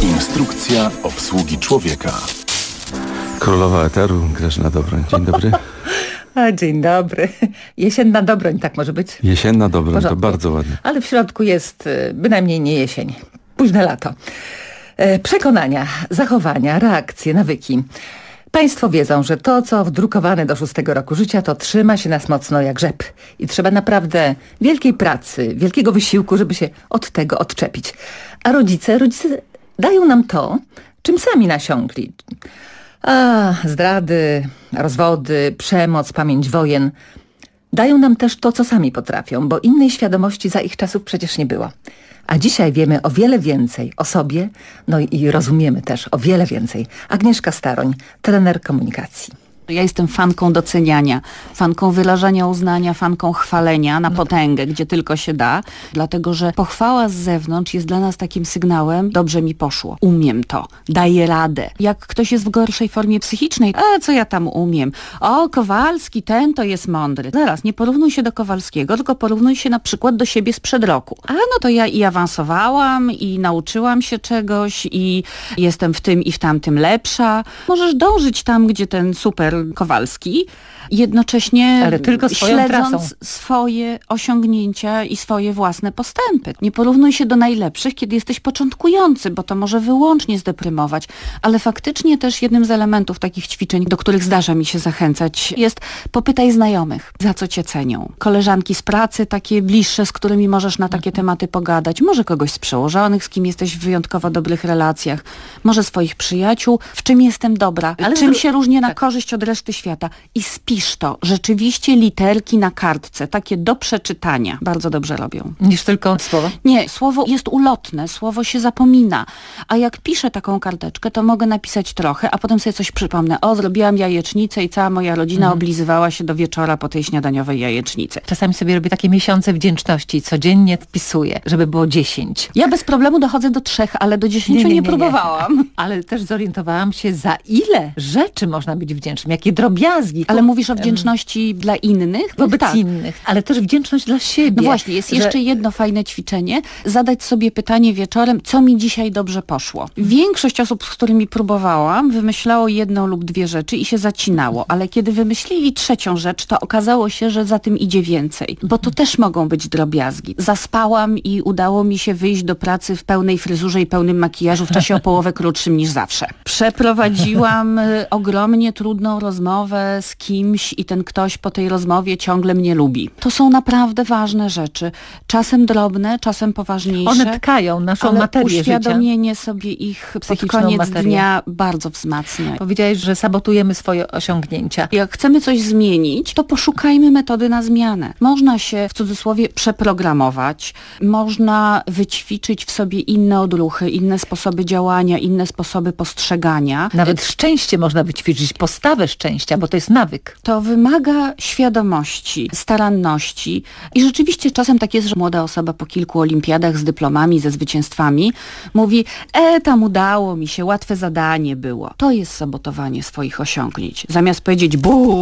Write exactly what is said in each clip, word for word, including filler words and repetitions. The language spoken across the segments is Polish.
Instrukcja obsługi człowieka. Królowa eteru, Grażyna Dobroń. Dzień dobry. A, dzień dobry. Jesienna Dobroń, tak może być? Jesienna Dobroń, to Porządku. bardzo ładnie. Ale w środku jest y, bynajmniej nie jesień. Późne lato. E, Przekonania, zachowania, reakcje, nawyki. Państwo wiedzą, że to, co wdrukowane do szóstego roku życia, to trzyma się nas mocno jak rzep. I trzeba naprawdę wielkiej pracy, wielkiego wysiłku, żeby się od tego odczepić. A rodzice, rodzice dają nam to, czym sami nasiąkli. A, zdrady, rozwody, przemoc, pamięć wojen. Dają nam też to, co sami potrafią, bo innej świadomości za ich czasów przecież nie było. A dzisiaj wiemy o wiele więcej o sobie, no i rozumiemy też o wiele więcej. Agnieszka Staroń, trener komunikacji. Ja jestem fanką doceniania, fanką wyrażania uznania, fanką chwalenia na potęgę, gdzie tylko się da, dlatego że pochwała z zewnątrz jest dla nas takim sygnałem: dobrze mi poszło, umiem to, daję radę. Jak ktoś jest w gorszej formie psychicznej, a co ja tam umiem? O, Kowalski, ten to jest mądry. Zaraz, nie porównuj się do Kowalskiego, tylko porównuj się na przykład do siebie sprzed roku. A no to ja i awansowałam, i nauczyłam się czegoś, i jestem w tym i w tamtym lepsza. Możesz dążyć tam, gdzie ten super Kowalski, jednocześnie Ale tylko swoją śledząc trasą. swoje osiągnięcia i swoje własne postępy. Nie porównuj się do najlepszych, kiedy jesteś początkujący, bo to może wyłącznie zdeprymować, ale faktycznie też jednym z elementów takich ćwiczeń, do których zdarza mi się zachęcać, jest: popytaj znajomych, za co cię cenią. Koleżanki z pracy, takie bliższe, z którymi możesz na takie tematy pogadać, może kogoś z przełożonych, z kim jesteś w wyjątkowo dobrych relacjach, może swoich przyjaciół, w czym jestem dobra, Ale czym zró- się różnię na tak. korzyść od reszty świata. I spisz to. Rzeczywiście literki na kartce, takie do przeczytania, bardzo dobrze robią. Niż tylko słowo. Nie, słowo jest ulotne, słowo się zapomina. A jak piszę taką karteczkę, to mogę napisać trochę, a potem sobie coś przypomnę. O, zrobiłam jajecznicę i cała moja rodzina Mhm. oblizywała się do wieczora po tej śniadaniowej jajecznicy. Czasami sobie robię takie miesiące wdzięczności, codziennie wpisuję, żeby było dziesięć. Ja bez problemu dochodzę do trzech, ale do dziesięciu nie, próbowałam. Ale też zorientowałam się, za ile rzeczy można być wdzięcznym, jakie drobiazgi. Ale mówisz o wdzięczności dla innych? Wobec Tak. innych, ale też wdzięczność dla siebie. No właśnie, jest że- jeszcze jedno fajne ćwiczenie. Zadać sobie pytanie wieczorem, co mi dzisiaj dobrze poszło. Większość osób, z którymi próbowałam, wymyślało jedną lub dwie rzeczy i się zacinało. Ale kiedy wymyślili trzecią rzecz, to okazało się, że za tym idzie więcej. Bo to też mogą być drobiazgi. Zaspałam i udało mi się wyjść do pracy w pełnej fryzurze i pełnym makijażu w czasie o połowę krótszym niż zawsze. Przeprowadziłam y, ogromnie trudną rozmowę z kimś i ten ktoś po tej rozmowie ciągle mnie lubi. To są naprawdę ważne rzeczy. Czasem drobne, czasem poważniejsze. One tkają naszą ale materię życia. uświadomienie sobie ich pod Psychiczną koniec materię. dnia bardzo wzmacnia. Powiedziałeś, że sabotujemy swoje osiągnięcia. Jak chcemy coś zmienić, to poszukajmy metody na zmianę. Można się, w cudzysłowie, przeprogramować, można wyćwiczyć w sobie inne odruchy, inne sposoby działania, inne sposoby postrzegania. Nawet szczęście można wyćwiczyć, postawę szczęścia, bo to jest nawyk. To wymaga świadomości, staranności i rzeczywiście czasem tak jest, że młoda osoba po kilku olimpiadach z dyplomami, ze zwycięstwami mówi: e, tam udało mi się, łatwe zadanie było. To jest sabotowanie swoich osiągnięć. Zamiast powiedzieć: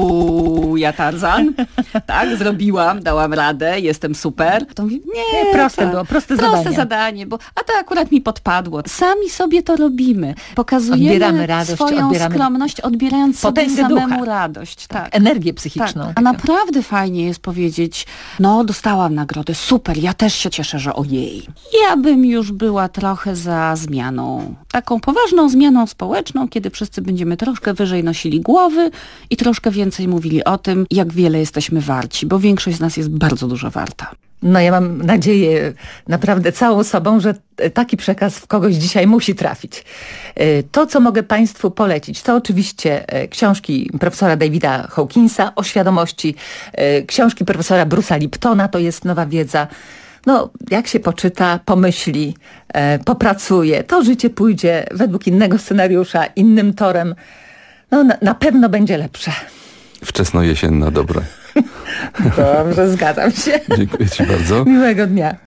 buu, ja Tarzan, tak, zrobiłam, dałam radę, jestem super, to mówi: nie, Nie, proste tak, było, proste proste zadanie. zadanie, bo a to akurat mi podpadło. Sami sobie to robimy. Pokazujemy Odbieramy radość, swoją odbieramy skromność, odbierając sobie potęgę samemu ducha. radość. Tak. Energię Tak. psychiczną. A naprawdę fajnie jest powiedzieć: no, dostałam nagrodę, super, ja też się cieszę, że ojej. Ja bym już była trochę za zmianą. Taką poważną zmianą społeczną, kiedy wszyscy będziemy troszkę wyżej nosili głowy i troszkę więcej mówili o tym, jak wiele jesteśmy warci, bo większość z nas jest bardzo dużo warta. No ja mam nadzieję naprawdę całą sobą, że taki przekaz w kogoś dzisiaj musi trafić. To, co mogę Państwu polecić, to oczywiście książki profesora Davida Hawkinsa o świadomości, książki profesora Bruce'a Liptona, to jest nowa wiedza. No, jak się poczyta, pomyśli, popracuje, to życie pójdzie według innego scenariusza, innym torem. No, na, na pewno będzie lepsze. Wczesnojesienna Dobroń. Dobrze, zgadzam się. Dziękuję Ci bardzo. Miłego dnia.